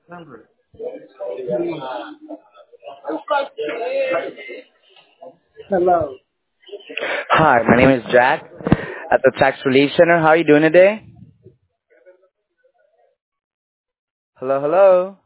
Hello. Hi, my name is Jack at the Tax Relief Center. How are you doing today? Hello, hello.